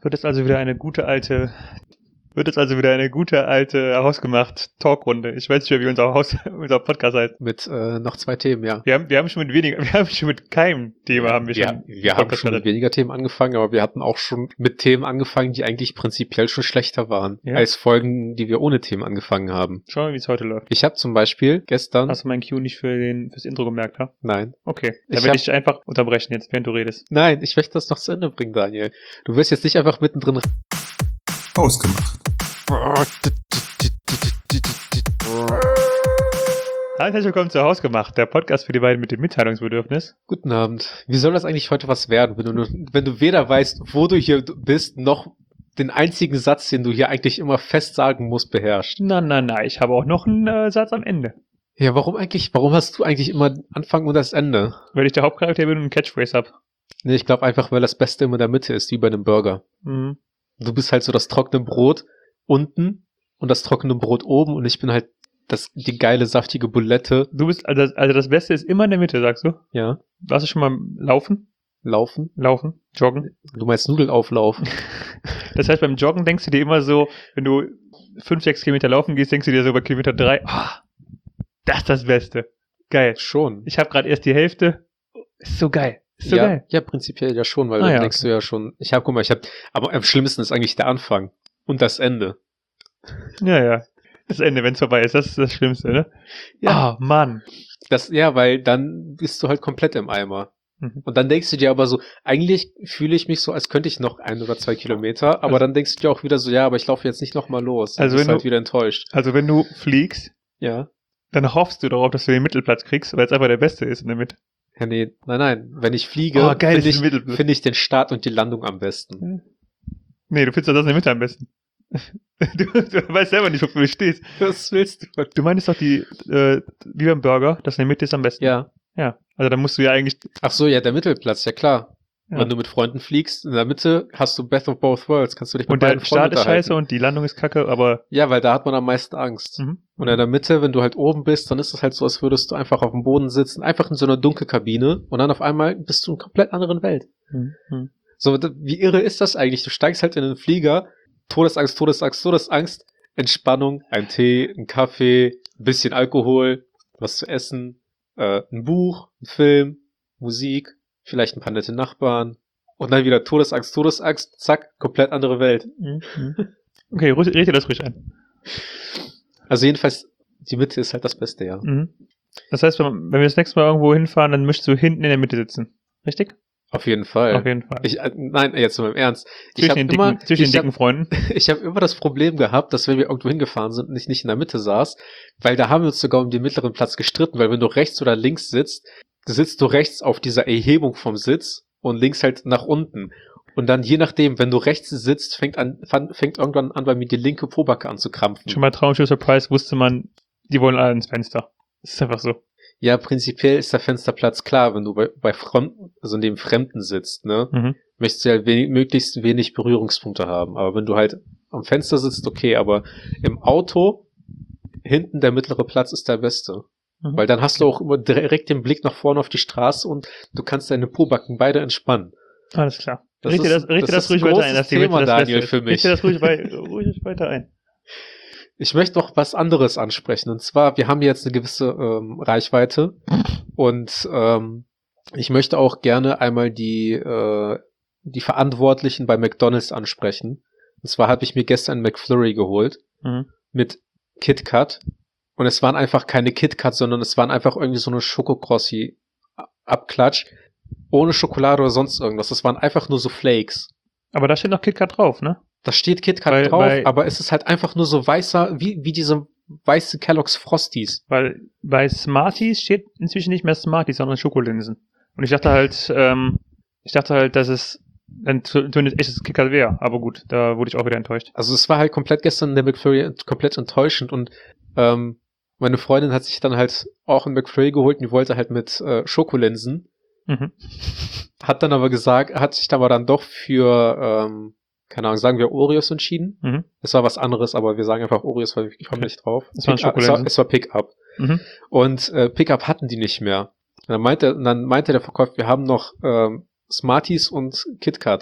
Wird es also wieder eine gute alte hausgemacht Talkrunde. Ich weiß nicht mehr, wie unser Podcast heißt. Mit noch 2 Themen, ja. Wir haben schon mit keinem Thema haben wir schon. Wir haben schon mit weniger Themen angefangen, aber wir hatten auch schon mit Themen angefangen, die eigentlich prinzipiell schon schlechter waren, als Folgen, die wir ohne Themen angefangen haben. Schauen wir, wie es heute läuft. Ich habe zum Beispiel gestern... Hast du meinen Cue nicht fürs Intro gemerkt, ha? Nein. Okay, dann werde ich einfach unterbrechen jetzt, während du redest. Nein, ich möchte das noch zu Ende bringen, Daniel. Du wirst jetzt nicht einfach mittendrin... Ausgemacht. Herzlich willkommen zu Hausgemacht, der Podcast für die beiden mit dem Mitteilungsbedürfnis. Guten Abend. Wie soll das eigentlich heute was werden, wenn du weder weißt, wo du hier bist, noch den einzigen Satz, den du hier eigentlich immer fest sagen musst, beherrscht? Na, ich habe auch noch einen Satz am Ende. Ja, warum hast du eigentlich immer Anfang und das Ende? Weil ich der Hauptcharakter bin und einen Catchphrase habe. Nee, ich glaube einfach, weil das Beste immer in der Mitte ist, wie bei einem Burger. Mhm. Du bist halt so das trockene Brot unten und das trockene Brot oben und ich bin halt die geile, saftige Bulette. Du bist, also das Beste ist immer in der Mitte, sagst du? Ja. Warst du schon mal laufen? Laufen? Joggen? Du meinst Nudelauflauf? Das heißt, beim Joggen denkst du dir immer so, wenn du 5-6 Kilometer laufen gehst, denkst du dir so bei Kilometer 3, das ist das Beste. Geil. Schon. Ich habe gerade erst die Hälfte. Ist so geil. Geil. Ja, prinzipiell ja schon, weil dann denkst du ja schon, aber am schlimmsten ist eigentlich der Anfang und das Ende. Ja. Das Ende, wenn es vorbei ist, das ist das Schlimmste, ne? Ja. Mann. Weil dann bist du halt komplett im Eimer. Mhm. Und dann denkst du dir aber so, eigentlich fühle ich mich so, als könnte ich noch 1 oder 2 Kilometer, aber dann denkst du dir auch wieder so, ja, aber ich laufe jetzt nicht nochmal los. Also bist halt wieder enttäuscht. Also wenn du fliegst, ja, dann hoffst du darauf, dass du den Mittelplatz kriegst, weil es einfach der Beste ist in der Mitte. Ja, nee, nein. Wenn ich fliege, finde ich den Start und die Landung am besten. Nee, du findest das in der Mitte am besten. Du weißt selber nicht, wofür du stehst. Was willst du? Du meinst doch wie beim Burger, das in der Mitte ist am besten. Ja. Ja, also dann musst du ja eigentlich... Ach so, ja, der Mittelplatz, ja klar. Ja. Wenn du mit Freunden fliegst, in der Mitte hast du Best of both worlds, kannst du dich mit beiden Freunden Und der Start ist scheiße und die Landung ist kacke, aber... Ja, weil da hat man am meisten Angst. Mhm. Und in der Mitte, wenn du halt oben bist, dann ist es halt so, als würdest du einfach auf dem Boden sitzen, einfach in so einer Dunkelkabine und dann auf einmal bist du in einer komplett anderen Welt. Mhm. So, wie irre ist das eigentlich? Du steigst halt in den Flieger, Todesangst, Entspannung, ein Tee, ein Kaffee, ein bisschen Alkohol, was zu essen, ein Buch, ein Film, Musik, vielleicht ein paar nette Nachbarn und dann wieder Todesangst, zack, komplett andere Welt. Mhm. Okay, red dir das ruhig ein. Also jedenfalls, die Mitte ist halt das Beste, ja. Mhm. Das heißt, wenn wir das nächste Mal irgendwo hinfahren, dann möchtest du hinten in der Mitte sitzen. Richtig? Auf jeden Fall. Nein, jetzt mal im Ernst. Zwischen den dicken Freunden. Ich habe immer das Problem gehabt, dass wenn wir irgendwo hingefahren sind und ich nicht in der Mitte saß, weil da haben wir uns sogar um den mittleren Platz gestritten, weil wenn du rechts oder links sitzt du rechts auf dieser Erhebung vom Sitz und links halt nach unten. Und dann je nachdem, wenn du rechts sitzt, fängt irgendwann an, bei mir die linke Pobacke an zu krampfen. Schon bei Traumschiff Surprise wusste man, die wollen alle ins Fenster. Das ist einfach so. Ja, prinzipiell ist der Fensterplatz klar, wenn du bei Fremden, also neben Fremden sitzt, ne? Mhm. Möchtest du ja möglichst wenig Berührungspunkte haben. Aber wenn du halt am Fenster sitzt, okay, aber im Auto, hinten der mittlere Platz ist der beste. Mhm. Weil dann hast du auch immer direkt den Blick nach vorne auf die Straße und du kannst deine Pobacken beide entspannen. Alles klar. Richte das ruhig weiter ein. Das Thema, Daniel, für mich. Richte das ruhig weiter ein. Ich möchte noch was anderes ansprechen. Und zwar, wir haben jetzt eine gewisse Reichweite. Und ich möchte auch gerne einmal die Verantwortlichen bei McDonald's ansprechen. Und zwar habe ich mir gestern einen McFlurry geholt. Mhm. Mit KitKat. Und es waren einfach keine KitKat, sondern es waren einfach irgendwie so eine Schokokrossi-Abklatsch. Ohne Schokolade oder sonst irgendwas. Das waren einfach nur so Flakes. Aber da steht noch KitKat drauf, ne? Da steht KitKat drauf, aber es ist halt einfach nur so weißer, wie diese weiße Kellogg's Frosties. Weil bei Smarties steht inzwischen nicht mehr Smarties, sondern Schokolinsen. Und ich dachte halt, dass es ein echtes KitKat wäre. Aber gut, da wurde ich auch wieder enttäuscht. Also es war halt komplett gestern der McFlurry komplett enttäuschend und meine Freundin hat sich dann halt auch einen McFlurry geholt und die wollte halt mit Schokolinsen. Mhm. Hat sich dann doch für keine Ahnung, sagen wir Oreos entschieden. Mhm. Es war was anderes, aber wir sagen einfach Oreos, weil ich komme nicht drauf. Es war Pick-up. Mhm. Und Pick-up hatten die nicht mehr. Und dann meinte der Verkäufer, wir haben noch Smarties und KitKat.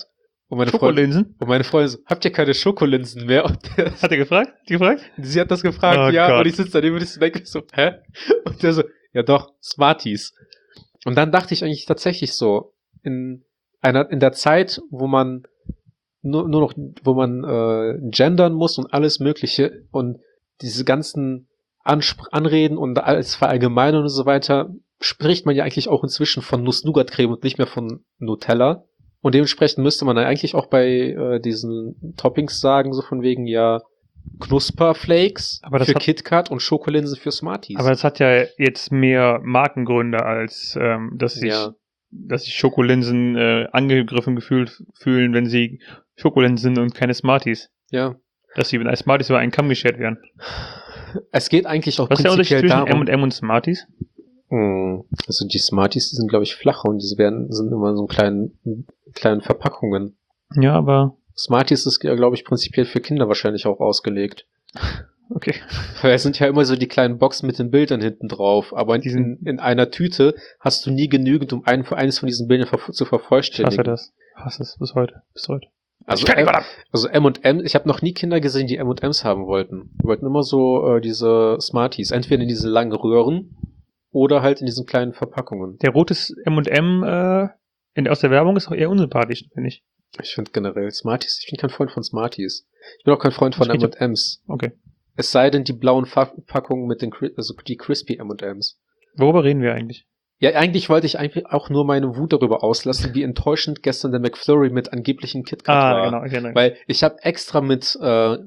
Und meine Schokolinsen? Freundin so, habt ihr keine Schokolinsen mehr? Und Hat er gefragt? sie hat das gefragt, Oh ja. Gott. Und ich sitze daneben und ich denke so, hä? Und der so, ja doch, Smarties. Und dann dachte ich eigentlich tatsächlich so, in der Zeit, wo man nur noch, wo man gendern muss und alles Mögliche und diese ganzen Anreden und alles verallgemeinern und so weiter, spricht man ja eigentlich auch inzwischen von Nuss-Nougat-Creme und nicht mehr von Nutella. Und dementsprechend müsste man eigentlich auch bei diesen Toppings sagen, so von wegen ja Knusperflakes für KitKat und Schokolinsen für Smarties. Aber das hat ja jetzt mehr Markengründe, als dass sich Schokolinsen angegriffen fühlen, wenn sie Schokolinsen sind und keine Smarties. Ja. Dass sie mit Smarties über einen Kamm geschert werden. Es geht eigentlich auch Was ist der Unterschied prinzipiell zwischen darum. M&M und Smarties? Also die Smarties, die sind glaube ich flacher und sind immer so kleinen Verpackungen. Ja, aber Smarties ist glaube ich prinzipiell für Kinder wahrscheinlich auch ausgelegt. okay. Weil es sind ja immer so die kleinen Boxen mit den Bildern hinten drauf, aber in einer Tüte hast du nie genügend, um eines von diesen Bildern zu Ich vervollständigen. hasse es bis heute. Also M&M, ich habe noch nie Kinder gesehen, die M&Ms haben wollten. Die wollten immer so diese Smarties, entweder in diese langen Röhren oder halt in diesen kleinen Verpackungen. Der rotes M&M aus der Werbung ist auch eher unsympathisch, finde ich. Ich finde generell Smarties, ich bin kein Freund von Smarties. Ich bin auch kein Freund von M&Ms. Okay. Es sei denn die blauen Verpackungen mit also die Crispy M&Ms. Worüber reden wir eigentlich? Ja, eigentlich wollte ich eigentlich auch nur meine Wut darüber auslassen, wie enttäuschend gestern der McFlurry mit angeblichen KitKat war. Genau, ich erinnere mich. Weil ich habe extra mit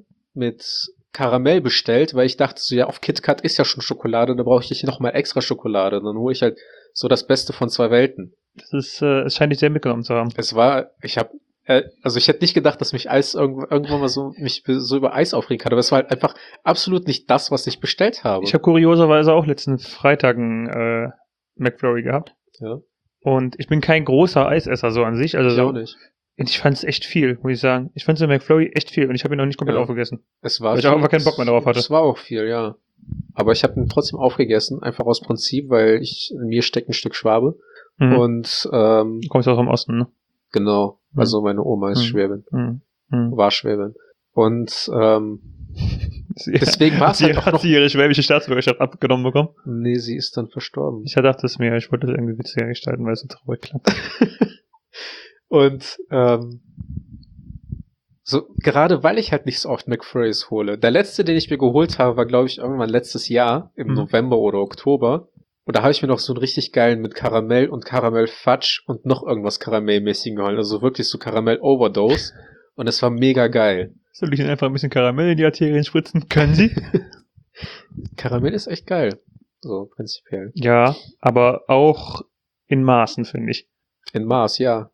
Karamell bestellt, weil ich dachte so, ja, auf KitKat ist ja schon Schokolade, da brauche ich nochmal extra Schokolade. Dann hole ich halt so das Beste von zwei Welten. Es scheint dich sehr mitgenommen zu haben. Ich hätte nicht gedacht, dass mich Eis irgendwann mal so über Eis aufregen kann, aber es war halt einfach absolut nicht das, was ich bestellt habe. Ich habe kurioserweise auch letzten Freitag einen McFlurry gehabt. Ja. Und ich bin kein großer Eisesser so an sich. Also Ich so, auch nicht. und ich fand es echt viel, muss ich sagen. Ich fand so McFlurry echt viel und ich habe ihn noch nicht komplett aufgegessen. Es war weil ich auch einfach keinen Bock mehr darauf hatte. Es war auch viel, ja. Aber ich habe ihn trotzdem aufgegessen, einfach aus Prinzip, weil in mir steckt ein Stück Schwabe. Mhm. Und Du kommst aus dem Osten, ne? genau, Mhm. also meine Oma ist Schwäbin, war Schwäbin. Und deswegen war es halt auch Hat noch... sie ihre schwäbische Staatsbürgerschaft abgenommen bekommen? Nee, sie ist dann verstorben. Ich dachte es mir, ich wollte das irgendwie witziger gestalten, weil es so traurig klang. Und so gerade weil ich halt nicht so oft McFlurries hole. Der letzte, den ich mir geholt habe, war glaube ich irgendwann letztes Jahr im November oder Oktober. Und da habe ich mir noch so einen richtig geilen mit Karamell und Karamell-Fudge und noch irgendwas Karamellmäßigen geholt. Also wirklich so Karamell-Overdose. Und es war mega geil. Soll ich Ihnen einfach ein bisschen Karamell in die Arterien spritzen? Können Sie? Karamell ist echt geil. So, prinzipiell. Ja, aber auch in Maßen, finde ich. In Maß, ja.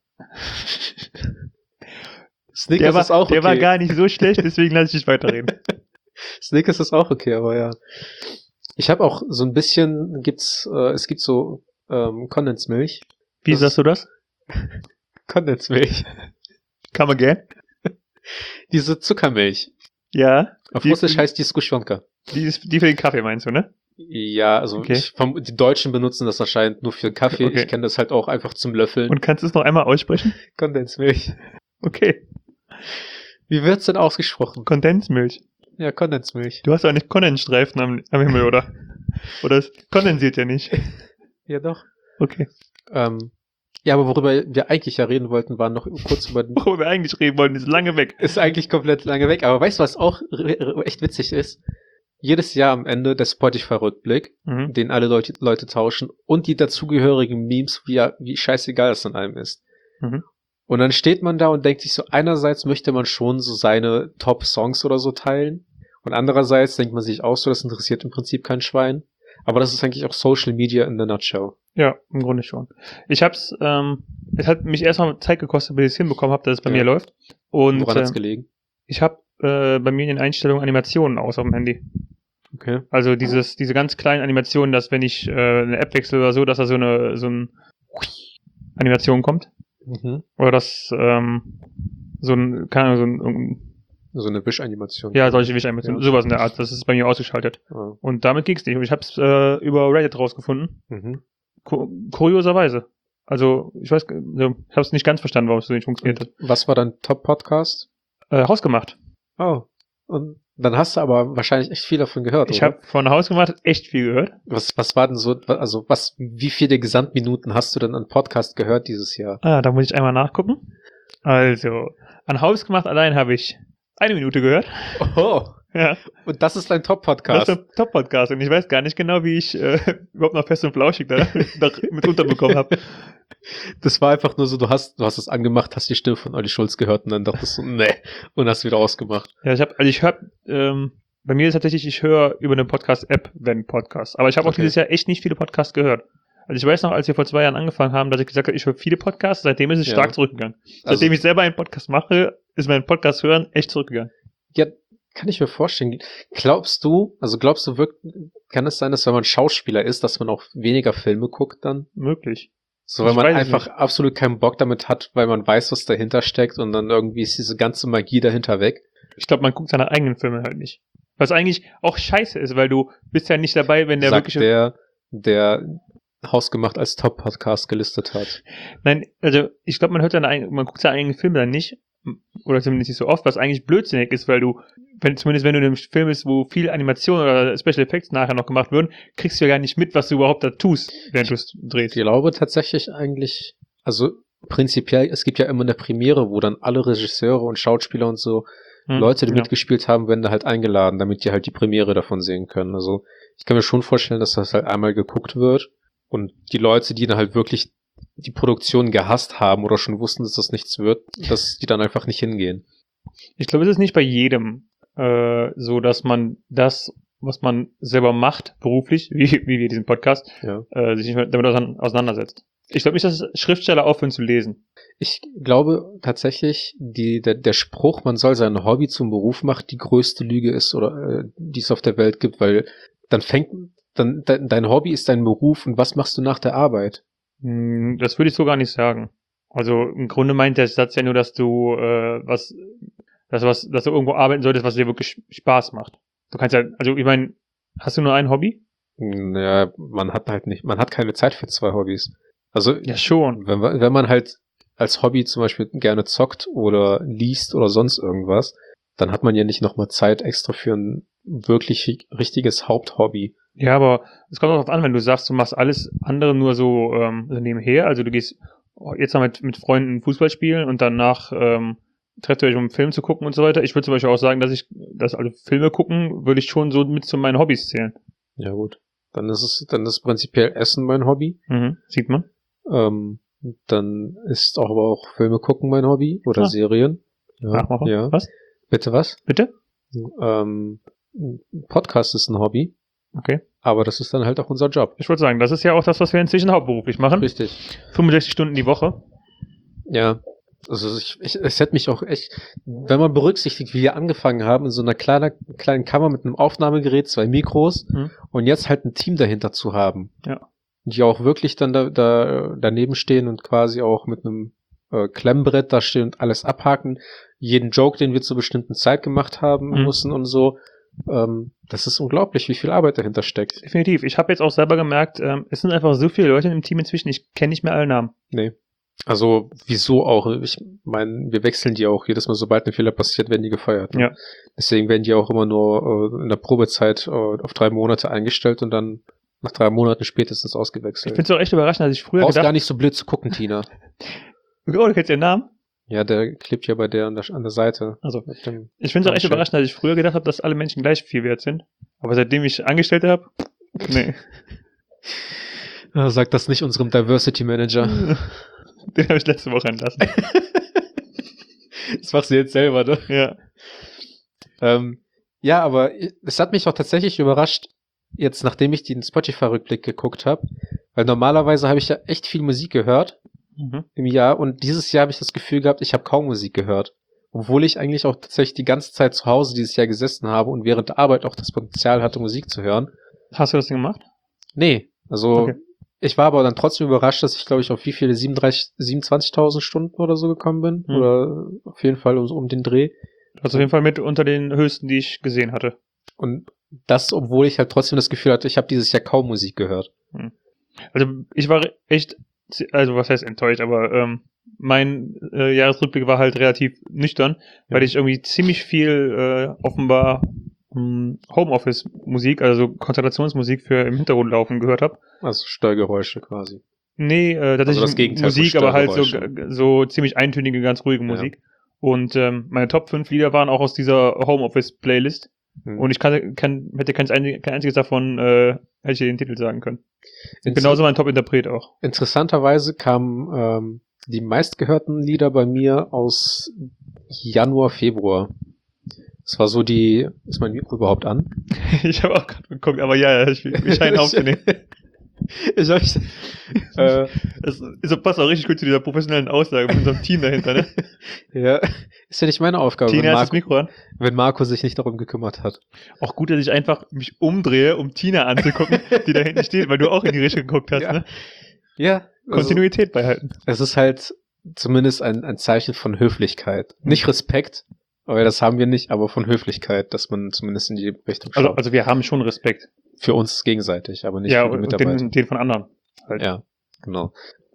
Snickers ist auch okay. Der war gar nicht so schlecht, deswegen lasse ich dich weiterreden. Snickers ist auch okay, aber ja. Ich habe auch so ein bisschen, es gibt so Kondensmilch. Wie sagst du das? Kondensmilch. Come again? Diese Zuckermilch. Ja. Auf Russisch heißt die Skuschonka. Die für den Kaffee meinst du, ne? Ja, also okay. Die Deutschen benutzen das anscheinend nur für den Kaffee. Okay. Ich kenne das halt auch einfach zum Löffeln. Und kannst du es noch einmal aussprechen? Kondensmilch. Okay. Wie wird's denn ausgesprochen? Kondensmilch. Ja, Kondensmilch. Du hast doch nicht Kondensstreifen am Himmel, oder? Oder es kondensiert ja nicht. Ja, doch. Okay. Ja, aber worüber wir eigentlich ja reden wollten, war noch kurz über... Worüber wir eigentlich reden wollten, ist lange weg. Ist eigentlich komplett lange weg. Aber weißt du, was auch echt witzig ist? Jedes Jahr am Ende der Spotify-Rückblick, den alle Leute tauschen und die dazugehörigen Memes, wie scheißegal es an einem ist. Und dann steht man da und denkt sich so, einerseits möchte man schon so seine Top-Songs oder so teilen und andererseits denkt man sich auch so, das interessiert im Prinzip kein Schwein. Aber das ist eigentlich auch Social Media in the nutshell. Ja, im Grunde schon. Es hat mich erstmal Zeit gekostet, bis ich es hinbekommen habe, dass es bei mir läuft. Und woran hat's gelegen? Ich habe bei mir in den Einstellungen Animationen aus auf dem Handy. Okay. Also diese ganz kleinen Animationen, dass wenn ich eine App wechsle oder so, dass da so eine Animation kommt. Oder dass so eine Wischanimation. Ja, solche Wischanimationen. Sowas in der Art. Das ist bei mir ausgeschaltet. Oh. Und damit ging's nicht. Und ich habe es über Reddit rausgefunden. Kurioserweise. Also, ich weiß, also, ich habe es nicht ganz verstanden, warum es so nicht funktioniert hat. Was war dein Top-Podcast? Hausgemacht. Oh. Und dann hast du aber wahrscheinlich echt viel davon gehört, Ich oder? habe von Hausgemacht echt viel gehört. Was war denn so, also wie viele Gesamtminuten hast du denn an Podcast gehört dieses Jahr? Da muss ich einmal nachgucken. Also, an Hausgemacht allein habe ich 1 Minute gehört. Oh. Ja. Und das ist dein Das Top-Podcast. ist ein Top-Podcast und ich weiß gar nicht genau, wie ich überhaupt noch fest und flauschig da mit unterbekommen habe. Das war einfach nur so, du hast es angemacht, hast die Stimme von Olli Schulz gehört und dann dachtest du, nee, und hast wieder ausgemacht. Ja, bei mir ist tatsächlich, ich höre über eine Podcast-App, wenn Podcast. Aber ich habe auch dieses Jahr echt nicht viele Podcasts gehört. Also ich weiß noch, als wir vor 2 Jahren angefangen haben, dass ich gesagt habe, ich höre viele Podcasts, seitdem ist es stark zurückgegangen. Also, Seitdem ich selber einen Podcast mache, ist mein Podcast hören echt zurückgegangen. Ja, kann ich mir vorstellen. Glaubst du wirklich, kann es sein, dass wenn man Schauspieler ist, dass man auch weniger Filme guckt dann? Möglich. So, weil Ich man weiß es einfach absolut keinen Bock damit hat, weil man weiß, was dahinter steckt und dann irgendwie ist diese ganze Magie dahinter weg. Ich glaube, man guckt seine eigenen Filme halt nicht. Was eigentlich auch scheiße ist, weil du bist ja nicht dabei, wenn der Sagt wirklich... der Hausgemacht als Top-Podcast gelistet hat. Nein, also ich glaube, man guckt seine eigenen Filme dann nicht, oder zumindest nicht so oft, was eigentlich blödsinnig ist, weil zumindest wenn du in einem Film bist, wo viel Animation oder Special Effects nachher noch gemacht würden, kriegst du ja gar nicht mit, was du überhaupt da tust, während du es drehst. Ich glaube tatsächlich eigentlich, also prinzipiell, es gibt ja immer eine Premiere, wo dann alle Regisseure und Schauspieler und so Leute, die mitgespielt haben, werden da halt eingeladen, damit die halt die Premiere davon sehen können. Also ich kann mir schon vorstellen, dass das halt einmal geguckt wird und die Leute, die dann halt wirklich die Produktion gehasst haben oder schon wussten, dass das nichts wird, dass die dann einfach nicht hingehen. Ich glaube, es ist nicht bei jedem so, dass man das, was man selber macht, beruflich, wie wir diesen Podcast, sich nicht mehr damit auseinandersetzt. Ich glaube nicht, dass Schriftsteller aufhören zu lesen. Ich glaube tatsächlich, der Spruch, man soll sein Hobby zum Beruf machen, die größte Lüge ist, oder die es auf der Welt gibt, weil dein Hobby ist dein Beruf und was machst du nach der Arbeit? Das würde ich so gar nicht sagen. Also im Grunde meint der Satz ja nur, dass du dass du irgendwo arbeiten solltest, was dir wirklich Spaß macht. Du kannst ja, also ich meine, hast du nur ein Hobby? Naja, man hat keine Zeit für 2 Hobbys. Also ja schon. Wenn man halt als Hobby zum Beispiel gerne zockt oder liest oder sonst irgendwas, dann hat man ja nicht nochmal Zeit extra für ein wirklich richtiges Haupthobby. Ja, aber es kommt auch darauf an, wenn du sagst, du machst alles andere nur so nebenher, also du gehst jetzt mal mit Freunden Fußball spielen und danach trefft ihr euch, um einen Film zu gucken und so weiter. Ich würde zum Beispiel auch sagen, also Filme gucken, würde ich schon so mit zu meinen Hobbys zählen. Ja gut. Dann ist prinzipiell Essen mein Hobby. Sieht man. Dann ist aber auch Filme gucken mein Hobby oder Serien. Ja. Was? Bitte was? Bitte? Podcast ist ein Hobby. Okay. Aber das ist dann halt auch unser Job. Ich würde sagen, das ist ja auch das, was wir inzwischen hauptberuflich machen. Richtig. 65 Stunden die Woche. Ja. Also es hätte mich auch echt, wenn man berücksichtigt, wie wir angefangen haben, in so einer kleinen Kammer mit einem Aufnahmegerät, 2 Mikros und jetzt halt ein Team dahinter zu haben. Ja. Die auch wirklich dann da daneben stehen und quasi auch mit einem Klemmbrett da stehen und alles abhaken. Jeden Joke, den wir zur bestimmten Zeit gemacht haben müssen und so. Das ist unglaublich, wie viel Arbeit dahinter steckt. Definitiv. Ich habe jetzt auch selber gemerkt, es sind einfach so viele Leute im Team inzwischen, ich kenne nicht mehr alle Namen. Nee. Also, wieso auch? Ich meine, wir wechseln die auch. Jedes Mal, sobald ein Fehler passiert, werden die gefeuert. Ne? Ja. Deswegen werden die auch immer nur in der Probezeit auf 3 Monate eingestellt und dann nach 3 Monaten spätestens ausgewechselt. Ich finde es auch echt überraschend, als ich früher gedacht... gar nicht so blöd zu gucken, Tina. Oh, du kennst ihren Namen? Ja, der klebt ja bei der an der Seite. Also, ich finde es auch echt überraschend, als ich früher gedacht habe, dass alle Menschen gleich viel wert sind. Aber seitdem ich Angestellte habe, nee. Sag das nicht unserem Diversity Manager. Den habe ich letzte Woche entlassen. Das machst du jetzt selber, ne? Ja. Ja, aber es hat mich auch tatsächlich überrascht, jetzt nachdem ich den Spotify-Rückblick geguckt habe, weil normalerweise habe ich ja echt viel Musik gehört im Jahr und dieses Jahr habe ich das Gefühl gehabt, ich habe kaum Musik gehört. Obwohl ich eigentlich auch tatsächlich die ganze Zeit zu Hause dieses Jahr gesessen habe und während der Arbeit auch das Potenzial hatte, Musik zu hören. Hast du das denn gemacht? Nee, also ich war aber dann trotzdem überrascht, dass ich, glaube ich, auf wie viele 27.000 Stunden oder so gekommen bin. Oder auf jeden Fall um den Dreh. Also auf jeden Fall mit unter den höchsten, die ich gesehen hatte. Und das, obwohl ich halt trotzdem das Gefühl hatte, ich habe dieses Jahr kaum Musik gehört. Also ich war echt also was heißt enttäuscht, aber mein Jahresrückblick war halt relativ nüchtern, weil ich irgendwie ziemlich viel offenbar Homeoffice-Musik, also Konzentrationsmusik für im Hintergrund laufen gehört habe. Also Störgeräusche quasi. Nee, tatsächlich also das Gegenteil Musik, aber halt so ziemlich eintönige, ganz ruhige Musik. Und meine Top 5 Lieder waren auch aus dieser Homeoffice-Playlist. Und ich hätte kein einziges davon, hätte ich dir den Titel sagen können. Genauso mein Top-Interpret auch. Interessanterweise kamen die meistgehörten Lieder bei mir aus Januar, Februar. Das war so ist mein Mikro überhaupt an? Ich habe auch gerade geguckt, aber ja, ich scheine aufzunehmen. Das passt auch richtig gut zu dieser professionellen Aussage mit unserem Team dahinter, ne? Ja, ist ja nicht meine Aufgabe, Tina hat das Mikro an. Wenn Marco sich nicht darum gekümmert hat. Auch gut, dass ich einfach mich umdrehe, um Tina anzugucken, die da hinten steht, weil du auch in die Richtung geguckt hast, ne? Ja. Kontinuität beibehalten. Es ist halt zumindest ein Zeichen von Höflichkeit. Nicht Respekt, weil das haben wir nicht, aber von Höflichkeit, dass man zumindest in die Richtung schaut. Also wir haben schon Respekt. Für uns gegenseitig, aber nicht für die Mitarbeiter. Ja, den von anderen. Halt. Ja, genau.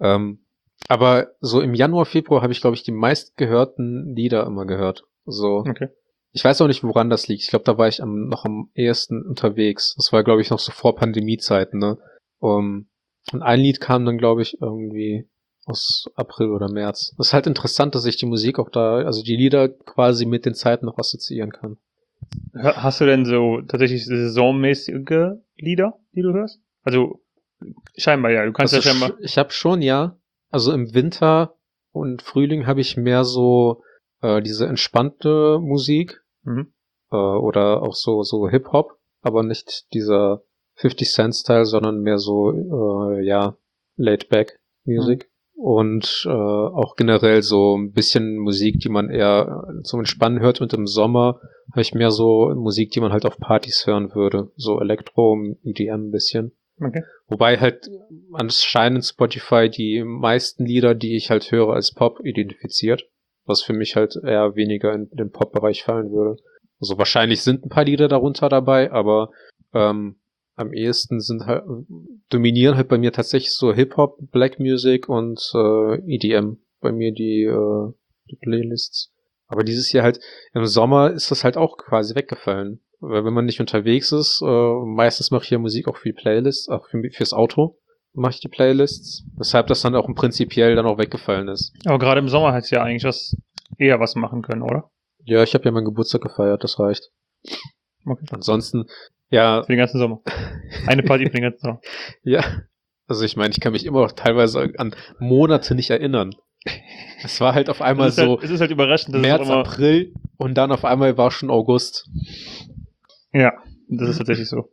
Aber so im Januar, Februar habe ich, glaube ich, die meistgehörten Lieder immer gehört. So. Okay. Ich weiß auch nicht, woran das liegt. Ich glaube, da war ich noch am ehesten unterwegs. Das war, glaube ich, noch so vor Pandemiezeiten, ne? Und ein Lied kam dann, glaube ich, irgendwie aus April oder März. Das ist halt interessant, dass ich die Musik auch also die Lieder quasi mit den Zeiten noch assoziieren kann. Hast du denn so tatsächlich saisonmäßige Lieder, die du hörst? Also scheinbar ja. Du kannst ja scheinbar. Ich habe schon, ja. Also im Winter und Frühling habe ich mehr so diese entspannte Musik oder auch so Hip-Hop, aber nicht dieser 50-Cent-Style, sondern mehr so Laid-Back-Musik. Und auch generell so ein bisschen Musik, die man eher zum Entspannen hört. Und im Sommer habe ich mehr so Musik, die man halt auf Partys hören würde. So Elektro, EDM ein bisschen. Okay. Wobei halt anscheinend Spotify die meisten Lieder, die ich halt höre, als Pop identifiziert. Was für mich halt eher weniger in den Pop-Bereich fallen würde. Also wahrscheinlich sind ein paar Lieder darunter dabei, aber am ehesten dominieren halt bei mir tatsächlich so Hip-Hop, Black Music und EDM bei mir die Playlists. Aber dieses Jahr halt, im Sommer ist das halt auch quasi weggefallen. Weil wenn man nicht unterwegs ist, meistens mache ich ja Musik auch für die Playlists, auch fürs Auto mache ich die Playlists. Weshalb das dann auch prinzipiell dann auch weggefallen ist. Aber gerade im Sommer hättest du ja eigentlich eher was machen können, oder? Ja, ich habe ja meinen Geburtstag gefeiert, das reicht. Okay. Ansonsten, ja. Für den ganzen Sommer. Eine Party für den ganzen Sommer. Ja. Also ich meine, ich kann mich immer noch teilweise an Monate nicht erinnern. Es war halt auf einmal es ist halt überraschend, dass März, April und dann auf einmal war schon August. Ja, das ist tatsächlich so.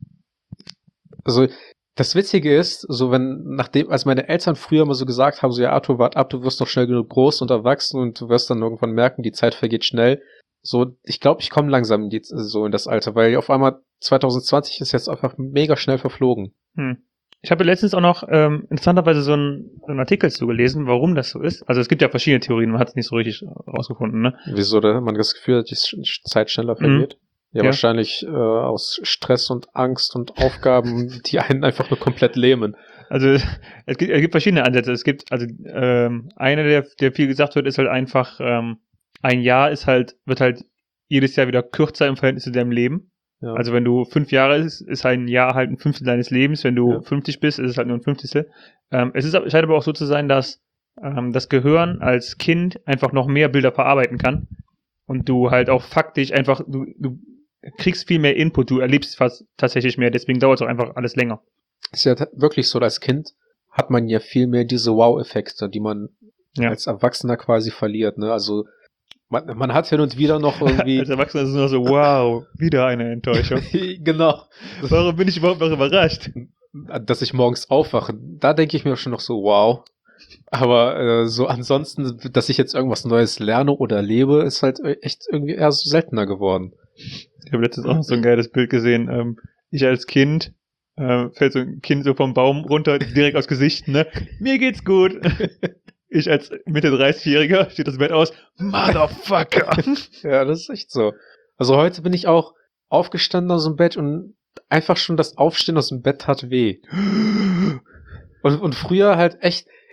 Also das Witzige ist, so als meine Eltern früher mal so gesagt haben, so ja Arthur, wart ab, du wirst noch schnell genug groß und erwachsen und du wirst dann irgendwann merken, die Zeit vergeht schnell. So, ich glaube, ich komme langsam in das Alter, weil auf einmal 2020 ist jetzt einfach mega schnell verflogen. Ich habe letztens auch noch interessanterweise so einen Artikel zugelesen, warum das so ist. Also es gibt ja verschiedene Theorien, man hat es nicht so richtig rausgefunden, ne? Wieso, da hat man das Gefühl, dass die Zeit schneller vergeht? Ja, wahrscheinlich aus Stress und Angst und Aufgaben, die einen einfach nur komplett lähmen. Also es gibt verschiedene Ansätze. Es gibt, also einer, der viel gesagt wird, ist halt einfach, ein Jahr wird halt jedes Jahr wieder kürzer im Verhältnis zu deinem Leben. Ja. Also wenn du 5 Jahre ist ein Jahr halt ein Fünftel deines Lebens. Wenn du 50 bist, ist es halt nur ein Fünftel. Es scheint aber auch so zu sein, dass das Gehirn als Kind einfach noch mehr Bilder verarbeiten kann. Und du halt auch faktisch einfach, du kriegst viel mehr Input, du erlebst fast tatsächlich mehr, deswegen dauert es auch einfach alles länger. Ist ja wirklich so, als Kind hat man ja viel mehr diese Wow-Effekte, die man als Erwachsener quasi verliert, ne? Also man hat hin und wieder noch irgendwie... Als Erwachsener ist es nur so, wow, wieder eine Enttäuschung. Genau. Warum bin ich überhaupt noch überrascht? Dass ich morgens aufwache, da denke ich mir schon noch so, wow. Aber so ansonsten, dass ich jetzt irgendwas Neues lerne oder erlebe, ist halt echt irgendwie eher so seltener geworden. Ich habe letztens auch so ein geiles Bild gesehen. Ich als Kind, fällt so ein Kind so vom Baum runter, direkt aufs Gesicht, ne? Mir geht's gut. Ich als Mitte 30-Jähriger steht das Bett aus, Motherfucker. Ja, das ist echt so. Also heute bin ich auch aufgestanden aus dem Bett und einfach schon das Aufstehen aus dem Bett tat weh. Und früher halt echt,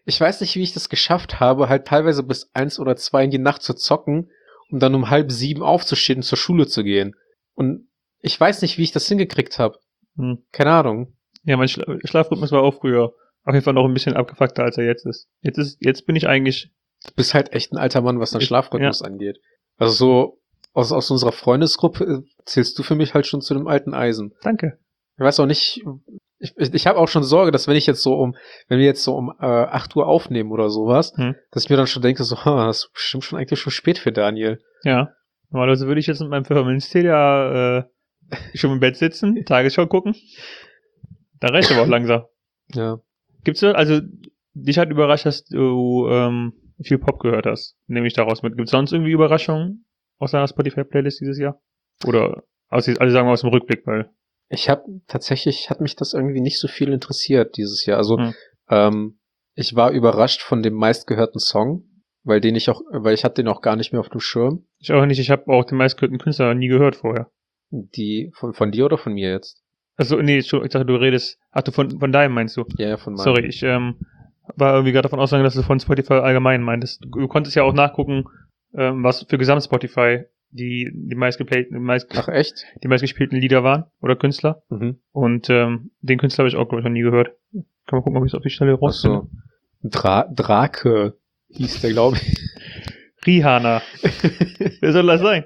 ich weiß nicht, wie ich das geschafft habe, halt teilweise bis 1 oder 2 in die Nacht zu zocken, um dann um 6:30 aufzustehen und zur Schule zu gehen. Und ich weiß nicht, wie ich das hingekriegt habe. Keine Ahnung. Ja, mein Schlafrhythmus war auch früher auf jeden Fall noch ein bisschen abgefuckter, als er jetzt ist. Jetzt bin ich eigentlich... Du bist halt echt ein alter Mann, was dein Schlafrhythmus angeht. Also so aus unserer Freundesgruppe zählst du für mich halt schon zu dem alten Eisen. Danke. Ich weiß auch nicht, ich habe auch schon Sorge, dass wenn wir jetzt so um 8 Uhr aufnehmen oder sowas, dass ich mir dann schon denke, so, das ist bestimmt schon eigentlich schon spät für Daniel. Ja. Normalerweise würde ich jetzt mit meinem Pfefferminztee ja schon im Bett sitzen, Tagesschau gucken. Da reicht aber auch langsam. Ja. Also dich hat überrascht, dass du viel Pop gehört hast, nehme ich daraus mit. Gibt es sonst irgendwie Überraschungen aus deiner Spotify-Playlist dieses Jahr? Oder sagen wir aus dem Rückblick, weil... Hat mich das irgendwie nicht so viel interessiert dieses Jahr. Also, ich war überrascht von dem meistgehörten Song, weil ich hatte den auch gar nicht mehr auf dem Schirm. Ich auch nicht, ich habe auch den meistgehörten Künstler nie gehört vorher. Die, von dir oder von mir jetzt? Also, nee, ich dachte, du redest, von deinem meinst du? Ja, von meinem. Sorry, ich, war irgendwie gerade davon ausgegangen, dass du von Spotify allgemein meintest. Du konntest ja auch nachgucken, was für Gesamt-Spotify die Ach, echt? Die meistgespielten Lieder waren oder Künstler. Und den Künstler habe ich auch, glaube ich, noch nie gehört. Kann man gucken, ob ich es auf die Schnelle rausfinde. Drake hieß der, glaube ich. Rihanna. Wer soll das sein?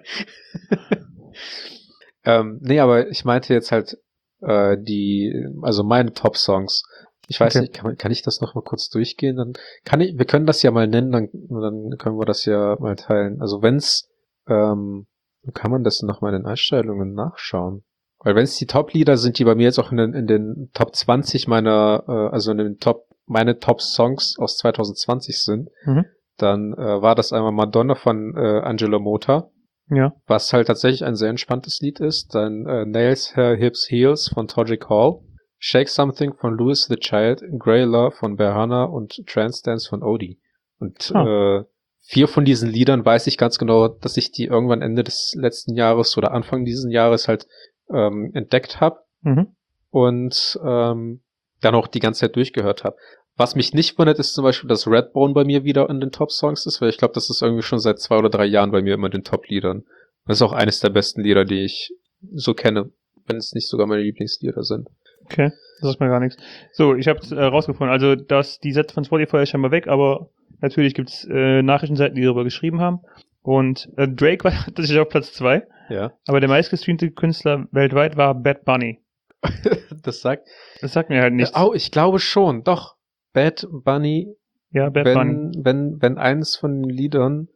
Nee, aber ich meinte jetzt halt also meine Top-Songs. Ich weiß nicht, kann ich das noch mal kurz durchgehen? Wir können das ja mal nennen, dann können wir das ja mal teilen. Also wenn's, kann man das noch mal in den Einstellungen nachschauen? Weil wenn es die Top-Lieder sind, die bei mir jetzt auch in den Top 20 meine Top-Songs aus 2020 sind, dann war das einmal Madonna von Angelo Motta. Ja. Was halt tatsächlich ein sehr entspanntes Lied ist. Dann Nails, Her, Hips, Heels von Togic Hall. Shake Something von Louis the Child, Grey Love von Berhana und Trance Dance von Odie. Und 4 von diesen Liedern weiß ich ganz genau, dass ich die irgendwann Ende des letzten Jahres oder Anfang dieses Jahres halt entdeckt habe und dann auch die ganze Zeit durchgehört habe. Was mich nicht wundert, ist zum Beispiel, dass Redbone bei mir wieder in den Top-Songs ist, weil ich glaube, das ist irgendwie schon seit 2 oder 3 Jahren bei mir immer in den Top-Liedern. Das ist auch eines der besten Lieder, die ich so kenne, wenn es nicht sogar meine Lieblingslieder sind. Okay, das sagt mir gar nichts. So, ich habe rausgefunden, also die Sätze von Spotify ist scheinbar weg, aber natürlich gibt's Nachrichtenseiten, die darüber geschrieben haben. Und Drake war tatsächlich auf Platz 2. Ja. Aber der meistgestreamte Künstler weltweit war Bad Bunny. Das sagt mir halt nichts. Ich glaube schon, doch. Bad Bunny. Ja, Bad Bunny. Wenn eins von den Liedern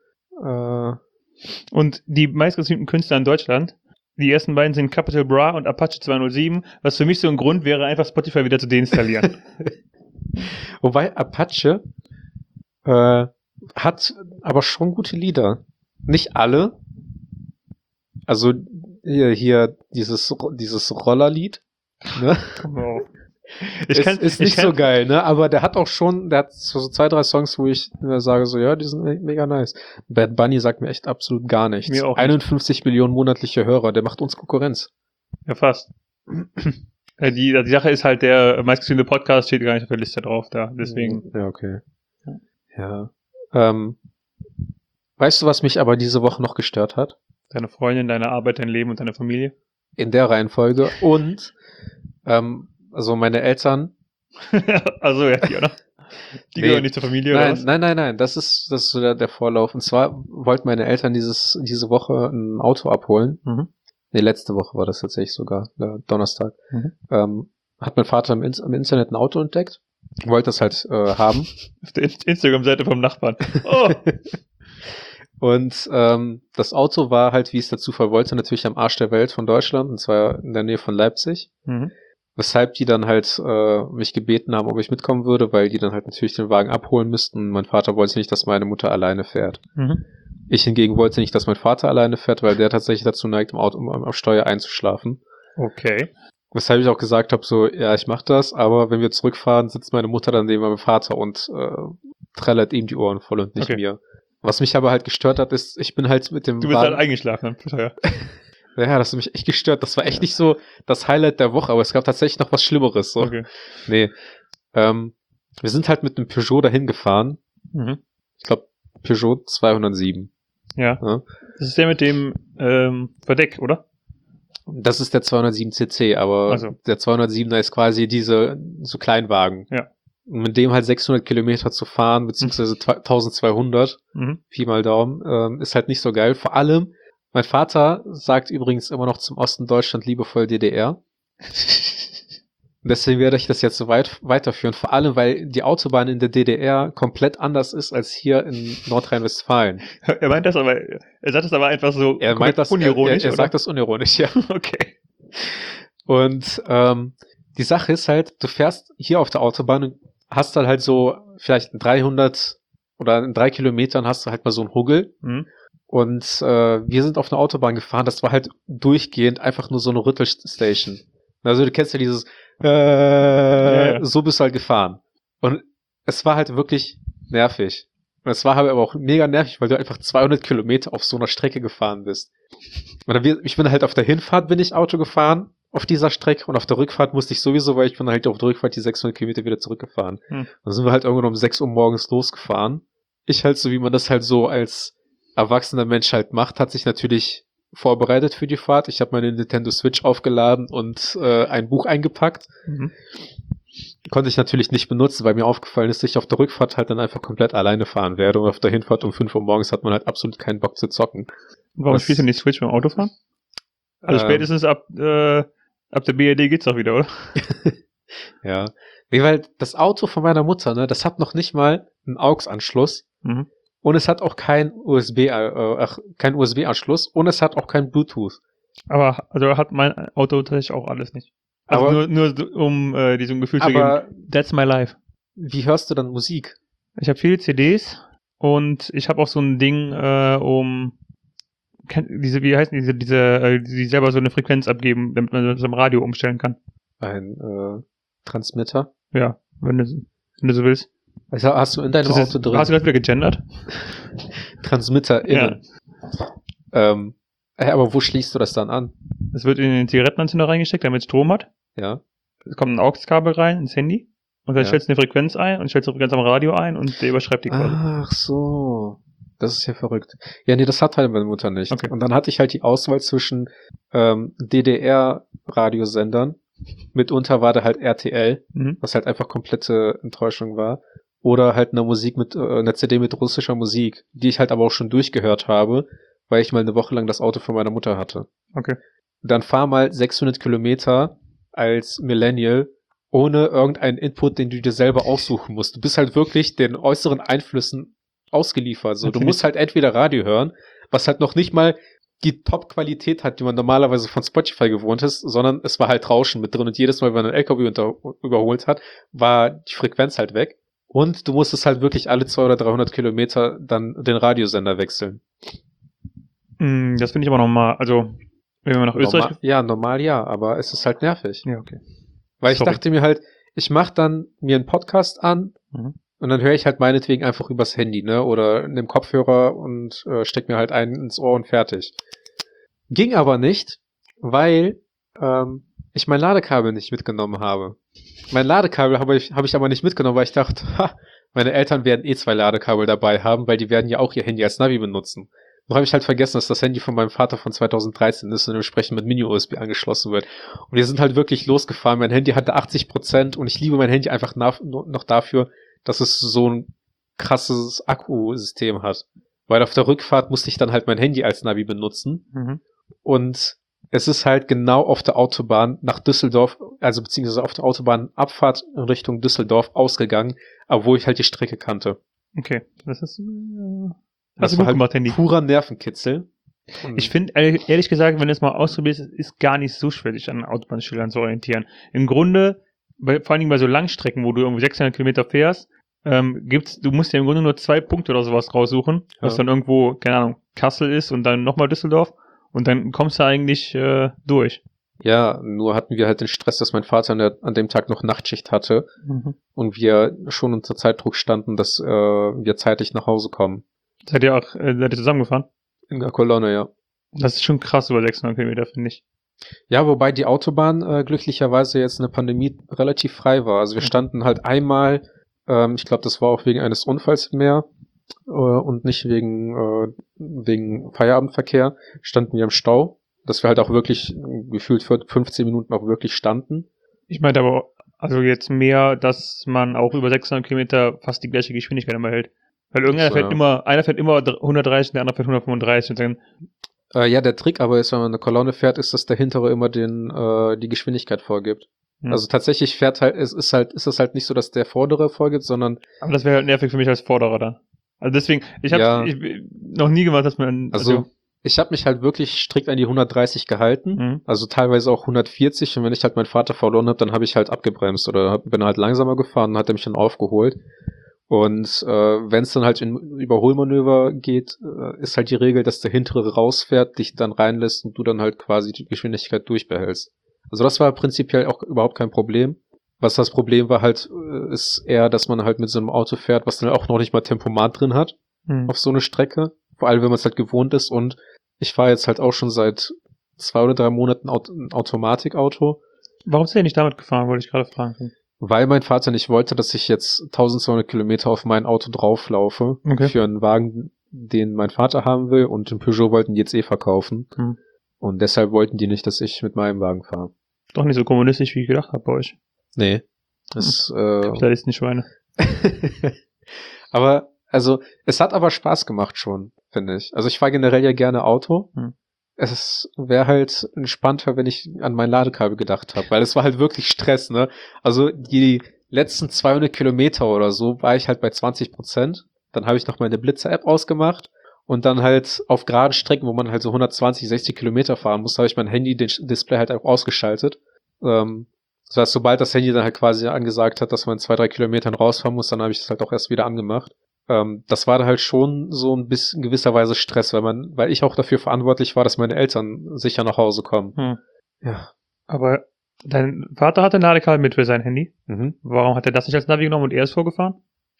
Und die meistgestreamten Künstler in Deutschland, die ersten beiden sind Capital Bra und Apache 207, was für mich so ein Grund wäre, einfach Spotify wieder zu deinstallieren. Wobei Apache hat aber schon gute Lieder. Nicht alle. Also hier dieses Rollerlied. Ne? Oh. Ist nicht so geil, ne? Aber der hat so 2, 3 Songs, wo ich sage so, ja, die sind mega nice. Bad Bunny sagt mir echt absolut gar nichts. Mir auch 51 Millionen monatliche Hörer, der macht uns Konkurrenz. Ja, fast. Die Sache ist halt, der meistgestreamte Podcast steht gar nicht auf der Liste drauf, da, deswegen. Ja, okay. Ja. Weißt du, was mich aber diese Woche noch gestört hat? Deine Freundin, deine Arbeit, dein Leben und deine Familie? In der Reihenfolge. Und also meine Eltern. Also ja, die, oder? Die gehören nicht zur Familie, oder was? Nein. Das ist so der Vorlauf. Und zwar wollten meine Eltern diese Woche ein Auto abholen. Nee, letzte Woche war das tatsächlich sogar, Donnerstag. Hat mein Vater im Internet ein Auto entdeckt. Wollte das halt haben. Auf der Instagram-Seite vom Nachbarn. Oh! Und das Auto war halt, wie es der Zufall wollte, natürlich am Arsch der Welt von Deutschland, und zwar in der Nähe von Leipzig. Weshalb die dann halt mich gebeten haben, ob ich mitkommen würde, weil die dann halt natürlich den Wagen abholen müssten. Mein Vater wollte nicht, dass meine Mutter alleine fährt. Ich hingegen wollte nicht, dass mein Vater alleine fährt, weil der tatsächlich dazu neigt, im Auto auf Steuer einzuschlafen. Okay. Weshalb ich auch gesagt habe, so, ja, ich mach das, aber wenn wir zurückfahren, sitzt meine Mutter dann neben meinem Vater und trällert ihm die Ohren voll und nicht mir. Was mich aber halt gestört hat, ist, ich bin halt mit dem Du bist halt eingeschlafen am Steuer. Ja, das hat mich echt gestört. Das war echt nicht so das Highlight der Woche, aber es gab tatsächlich noch was Schlimmeres. So. Okay. Nee. Wir sind halt mit einem Peugeot dahin gefahren. Ich glaube, Peugeot 207. Ja. Das ist der mit dem Verdeck, oder? Das ist der 207cc, aber der 207er ist quasi so Kleinwagen. Ja. Und mit dem halt 600 Kilometer zu fahren, beziehungsweise 1200, Pi mal Daumen, ist halt nicht so geil. Vor allem, mein Vater sagt übrigens immer noch zum Osten Deutschland liebevoll DDR. Deswegen werde ich das jetzt so weiterführen. Vor allem, weil die Autobahn in der DDR komplett anders ist als hier in Nordrhein-Westfalen. Er sagt das aber einfach so er meint das unironisch. Er sagt das unironisch, ja. Okay. Und die Sache ist halt, du fährst hier auf der Autobahn und hast dann halt so vielleicht 300 oder in 3 Kilometern hast du halt mal so einen Huggel. Und wir sind auf einer Autobahn gefahren, das war halt durchgehend einfach nur so eine Rüttelstation. Also du kennst ja dieses so bist du halt gefahren. Und es war halt wirklich nervig. Und es war halt aber auch mega nervig, weil du einfach 200 Kilometer auf so einer Strecke gefahren bist. Und ich bin halt auf der Hinfahrt bin ich Auto gefahren, auf dieser Strecke, und auf der Rückfahrt musste ich sowieso, weil ich bin halt auf der Rückfahrt die 600 Kilometer wieder zurückgefahren. Dann sind wir halt irgendwann um 6 Uhr morgens losgefahren. Ich halt, so wie man das halt so als erwachsener Mensch halt macht, hat sich natürlich vorbereitet für die Fahrt. Ich habe meine Nintendo Switch aufgeladen und ein Buch eingepackt. Konnte ich natürlich nicht benutzen, weil mir aufgefallen ist, dass ich auf der Rückfahrt halt dann einfach komplett alleine fahren werde, und auf der Hinfahrt um 5 Uhr morgens hat man halt absolut keinen Bock zu zocken. Warum spielst du nicht Switch beim Autofahren? Also spätestens ab der BRD geht's doch wieder, oder? Ja. Nee, weil das Auto von meiner Mutter, ne, das hat noch nicht mal einen AUX-Anschluss. Und es hat auch keinen USB-Anschluss, und es hat auch kein Bluetooth. Aber also hat mein Auto tatsächlich auch alles nicht. Also aber, nur um diesem Gefühl zu geben, that's my life. Wie hörst du dann Musik? Ich habe viele CDs und ich habe auch so ein Ding, wie heißen die selber so eine Frequenz abgeben, damit man das am Radio umstellen kann. Ein Transmitter? Ja, wenn du so willst. Also hast du in deinem Auto drin? Hast du gerade wieder gegendert? Transmitter innen. Ja. Aber wo schließt du das dann an? Es wird in den Zigarettenanzünder reingesteckt, damit es Strom hat. Ja. Es kommt ein AUX-Kabel rein ins Handy. Und dann stellst du eine Frequenz ein und stellst die Frequenz am Radio ein und der überschreibt die quasi. Ach so. Das ist ja verrückt. Ja, nee, das hat halt meine Mutter nicht. Okay. Und dann hatte ich halt die Auswahl zwischen DDR-Radiosendern. Mitunter war da halt RTL, was halt einfach komplette Enttäuschung war. Oder halt eine CD mit russischer Musik, die ich halt aber auch schon durchgehört habe, weil ich mal eine Woche lang das Auto von meiner Mutter hatte. Okay. Dann fahr mal 600 Kilometer als Millennial ohne irgendeinen Input, den du dir selber aussuchen musst. Du bist halt wirklich den äußeren Einflüssen ausgeliefert. So, du musst halt entweder Radio hören, was halt noch nicht mal die Top-Qualität hat, die man normalerweise von Spotify gewohnt ist, sondern es war halt Rauschen mit drin, und jedes Mal, wenn man einen LKW überholt hat, war die Frequenz halt weg. Und du musstest halt wirklich alle 200 oder 300 Kilometer dann den Radiosender wechseln. Das finde ich aber normal. Also, wenn wir nach Österreich... Normal ja, aber es ist halt nervig. Ja, okay. Weil ich dachte mir halt, ich mache dann mir einen Podcast an und dann höre ich halt meinetwegen einfach übers Handy, ne? Oder in dem Kopfhörer und steck mir halt einen ins Ohr und fertig. Ging aber nicht, weil ich mein Ladekabel nicht mitgenommen habe. Mein Ladekabel habe ich aber nicht mitgenommen, weil ich dachte, meine Eltern werden 2 Ladekabel dabei haben, weil die werden ja auch ihr Handy als Navi benutzen. Noch habe ich halt vergessen, dass das Handy von meinem Vater von 2013 ist und entsprechend mit Mini-USB angeschlossen wird. Und wir sind halt wirklich losgefahren. Mein Handy hatte 80% und ich liebe mein Handy einfach noch dafür, dass es so ein krasses Akkusystem hat. Weil auf der Rückfahrt musste ich dann halt mein Handy als Navi benutzen. Und es ist halt genau auf der Autobahn nach Düsseldorf, also beziehungsweise auf der Autobahnabfahrt in Richtung Düsseldorf ausgegangen, obwohl ich halt die Strecke kannte. Okay, das ist... Das war halt purer Nervenkitzel. Ich finde, ehrlich gesagt, wenn du es mal ausprobierst, ist gar nicht so schwer, dich an Autobahnschildern zu orientieren. Im Grunde, vor allen Dingen bei so Langstrecken, wo du irgendwie 600 Kilometer fährst, du musst ja im Grunde nur 2 Punkte oder sowas raussuchen, was dann irgendwo, keine Ahnung, Kassel ist und dann nochmal Düsseldorf, und dann kommst du eigentlich durch. Ja, nur hatten wir halt den Stress, dass mein Vater an dem Tag noch Nachtschicht hatte und wir schon unter Zeitdruck standen, dass wir zeitig nach Hause kommen. Seid ihr zusammengefahren? In der Kolonne, ja. Das ist schon krass, über 600 Kilometer, finde ich. Ja, wobei die Autobahn glücklicherweise jetzt in der Pandemie relativ frei war. Also wir standen halt einmal Ich glaube, das war auch wegen eines Unfalls im Meer und nicht wegen Feierabendverkehr. Standen wir im Stau, dass wir halt auch wirklich gefühlt für 15 Minuten auch wirklich standen. Ich meinte aber, also jetzt mehr, dass man auch über 600 Kilometer fast die gleiche Geschwindigkeit immer hält. Weil einer fährt immer 130, der andere fährt 135 und dann... Ja, der Trick aber ist, wenn man eine Kolonne fährt, ist, dass der Hintere immer die Geschwindigkeit vorgibt. Also tatsächlich ist es halt nicht so, dass der Vordere vorgibt, sondern... Aber das wäre halt nervig für mich als Vorderer dann. Also deswegen, ich habe noch nie gemacht, dass man... Also ich habe mich halt wirklich strikt an die 130 gehalten, also teilweise auch 140, und wenn ich halt meinen Vater verloren habe, dann habe ich halt abgebremst oder bin halt langsamer gefahren und hat er mich dann aufgeholt. Und wenn es dann halt in Überholmanöver geht, ist halt die Regel, dass der Hintere rausfährt, dich dann reinlässt und du dann halt quasi die Geschwindigkeit durchbehältst. Also das war prinzipiell auch überhaupt kein Problem. Was das Problem war halt, ist eher, dass man halt mit so einem Auto fährt, was dann auch noch nicht mal Tempomat drin hat auf so eine Strecke. Vor allem, wenn man es halt gewohnt ist. Und ich fahre jetzt halt auch schon seit 2 oder 3 Monaten ein Automatikauto. Warum ist er nicht damit gefahren, wollte ich gerade fragen. Weil mein Vater nicht wollte, dass ich jetzt 1200 Kilometer auf mein Auto drauflaufe. Okay. Für einen Wagen, den mein Vater haben will. Und den Peugeot wollten die jetzt verkaufen. Und deshalb wollten die nicht, dass ich mit meinem Wagen fahre. Doch nicht so kommunistisch, wie ich gedacht habe bei euch. Nee. Das Kapitalisten Schweine. Aber, also, es hat aber Spaß gemacht schon, finde ich. Also ich fahre generell ja gerne Auto. Es wäre halt entspannter, wenn ich an mein Ladekabel gedacht habe, weil es war halt wirklich Stress, ne? Also die letzten 200 Kilometer oder so war ich halt bei 20%. Dann habe ich noch meine Blitzer-App ausgemacht und dann halt auf geraden Strecken, wo man halt so 120, 60 Kilometer fahren muss, habe ich mein Handy-Display halt auch ausgeschaltet. Das heißt, sobald das Handy dann halt quasi angesagt hat, dass man 2-3 Kilometern rausfahren muss, dann habe ich das halt auch erst wieder angemacht. Das war da halt schon so ein bisschen gewisserweise Stress, weil ich auch dafür verantwortlich war, dass meine Eltern sicher nach Hause kommen. Ja. Aber dein Vater hatte ein Ladekabel mit für sein Handy. Warum hat er das nicht als Navi genommen und er ist vorgefahren?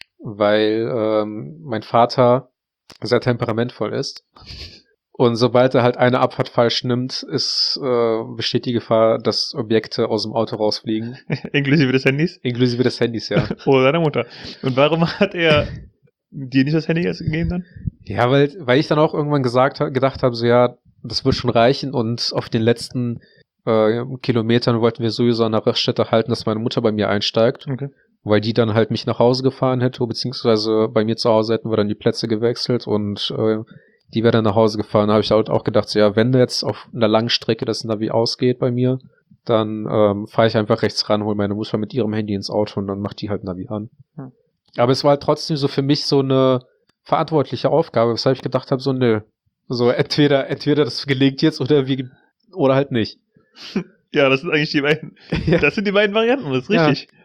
Weil mein Vater sehr temperamentvoll ist. Und sobald er halt eine Abfahrt falsch nimmt, besteht die Gefahr, dass Objekte aus dem Auto rausfliegen. Inklusive des Handys? Inklusive des Handys, ja. Oder seiner Mutter. Und warum hat er dir nicht das Handy erst gegeben dann? Ja, weil ich dann auch irgendwann gedacht habe, so ja, das wird schon reichen, und auf den letzten Kilometern wollten wir sowieso an der Raststätte halten, dass meine Mutter bei mir einsteigt. Okay. Weil die dann halt mich nach Hause gefahren hätte, beziehungsweise bei mir zu Hause hätten wir dann die Plätze gewechselt und die wäre dann nach Hause gefahren. Da habe ich halt auch gedacht, so, ja, wenn jetzt auf einer langen Strecke das Navi ausgeht bei mir, dann fahre ich einfach rechts ran, hole meine Mutter mit ihrem Handy ins Auto und dann macht die halt Navi an. Aber es war halt trotzdem so für mich so eine verantwortliche Aufgabe, weshalb ich gedacht habe, so nö. So entweder das gelingt jetzt oder halt nicht. Ja, das sind eigentlich die beiden. Das sind die beiden Varianten, das ist richtig. Ja.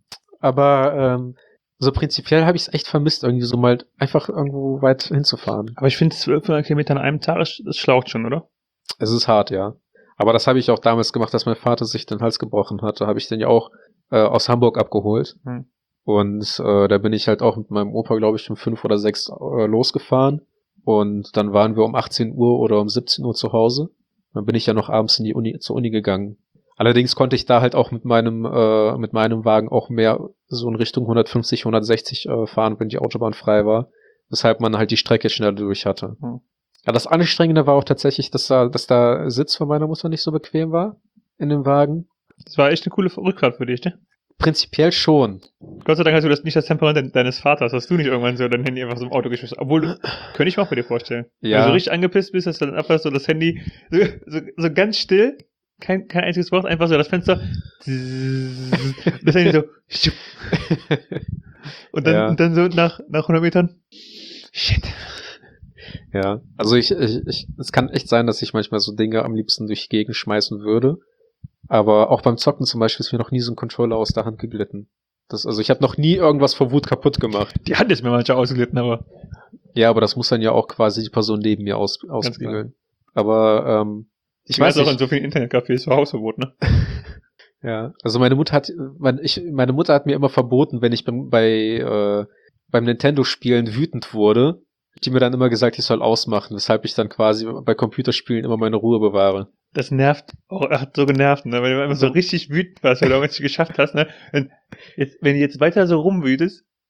Aber so prinzipiell habe ich es echt vermisst, irgendwie so mal einfach irgendwo weit hinzufahren. Aber ich finde 1200 Kilometer an einem Tag, das schlaucht schon, oder? Es ist hart, ja. Aber das habe ich auch damals gemacht, dass mein Vater sich den Hals gebrochen hatte. Habe ich den ja auch aus Hamburg abgeholt. Und da bin ich halt auch mit meinem Opa, glaube ich, um 5 oder 6 losgefahren. Und dann waren wir um 18 Uhr oder um 17 Uhr zu Hause. Dann bin ich ja noch abends zur Uni gegangen. Allerdings konnte ich da halt auch mit meinem Wagen auch mehr so in Richtung 150, 160 fahren, wenn die Autobahn frei war. Weshalb man halt die Strecke schneller durch hatte. Ja, das Anstrengende war auch tatsächlich, dass der Sitz von meiner Mutter nicht so bequem war in dem Wagen. Das war echt eine coole Rückfahrt für dich, ne? Prinzipiell schon. Gott sei Dank hast du nicht das Temperament deines Vaters, hast du nicht irgendwann so dein Handy einfach so im Auto geschmissen. Obwohl, könnte ich mir auch bei dir vorstellen. Ja. Wenn du so richtig angepisst bist, dass du dann einfach so das Handy so ganz still, kein einziges Wort, einfach so das Fenster, das Handy so, und dann so nach 100 Metern, shit. Ja, also es kann echt sein, dass ich manchmal so Dinge am liebsten durch die Gegend schmeißen würde. Aber auch beim Zocken zum Beispiel ist mir noch nie so ein Controller aus der Hand geglitten. Also ich habe noch nie irgendwas vor Wut kaputt gemacht. Die Hand ist mir manchmal ausgeglitten, aber... Ja, aber das muss dann ja auch quasi die Person neben mir ausspiegeln. Aber ich weiß auch in so vielen Internetcafés für Hausverbot, ne? Ja, also meine Mutter hat mir immer verboten, wenn ich beim Nintendo-Spielen wütend wurde, die mir dann immer gesagt, ich soll ausmachen, weshalb ich dann quasi bei Computerspielen immer meine Ruhe bewahre. Das nervt, hat so genervt, ne? Weil du immer so richtig wütend warst, weil du irgendwas geschafft hast, ne? Wenn du jetzt weiter so rumwütest,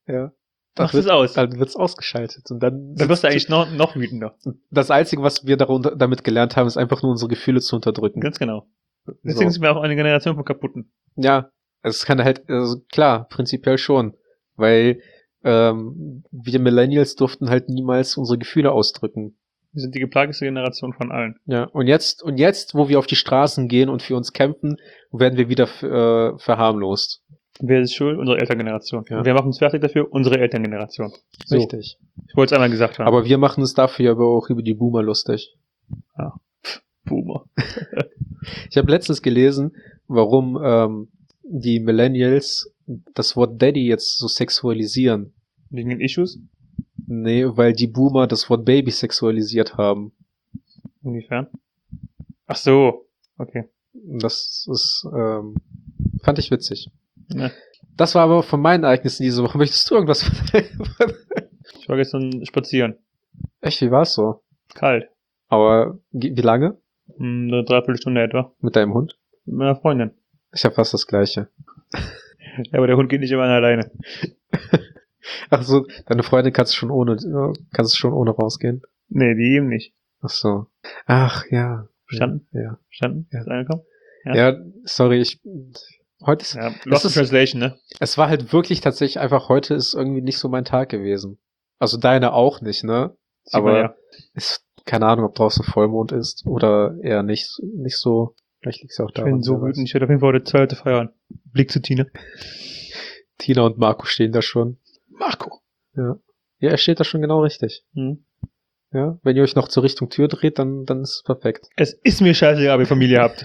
Ja. Machst es aus. Dann wird's ausgeschaltet. Und dann wirst du eigentlich noch wütender. Das Einzige, was wir damit gelernt haben, ist einfach nur unsere Gefühle zu unterdrücken. Ganz genau. Deswegen sind wir auch eine Generation von Kaputten. Ja, es kann halt, also klar, prinzipiell schon. Weil wir Millennials durften halt niemals unsere Gefühle ausdrücken. Wir sind die geplagteste Generation von allen. Ja, und jetzt, wo wir auf die Straßen gehen und für uns kämpfen, werden wir wieder verharmlost. Wer ist schuld? Unsere Elterngeneration. Ja. Und wer macht uns fertig dafür? Unsere Elterngeneration. So. Richtig. Ich wollte es einmal gesagt haben. Aber wir machen es dafür aber auch über die Boomer lustig. Ja. Boomer. Ich habe letztens gelesen, warum die Millennials das Wort Daddy jetzt so sexualisieren. Wegen den Issues? Nee, weil die Boomer das Wort Baby sexualisiert haben. Inwiefern? Ach so. Okay. Das ist, fand ich witzig. Ja. Das war aber von meinen Ereignissen diese Woche. Möchtest du irgendwas Ich war gestern spazieren. Echt, wie war's so? Kalt. Aber wie lange? Eine Dreiviertelstunde etwa. Mit deinem Hund? Mit meiner Freundin. Ich hab fast das Gleiche. Ja, aber der Hund geht nicht immer alleine. Ach so, deine Freundin kannst du schon ohne rausgehen? Nee, die eben nicht. Ach so. Ach, ja. Verstanden? Ja. Verstanden? Ja. Ist angekommen? Ja, sorry, heute ist... Ja, Lost in Translation, ne? Es war halt wirklich tatsächlich einfach, heute ist irgendwie nicht so mein Tag gewesen. Also deine auch nicht, ne? Aber ja. Ist, keine Ahnung, ob draußen Vollmond ist oder eher nicht so. Vielleicht liegt es ja auch da. Ich bin so wütend, ich werde auf jeden Fall heute 2 Leute feiern. Blick zu Tina. Tina und Marco stehen da schon. Marco? Ja. Ja, er steht da schon genau richtig. Mhm. Ja, wenn ihr euch noch zur Richtung Tür dreht, dann ist es perfekt. Es ist mir scheißegal, ob ihr Familie habt.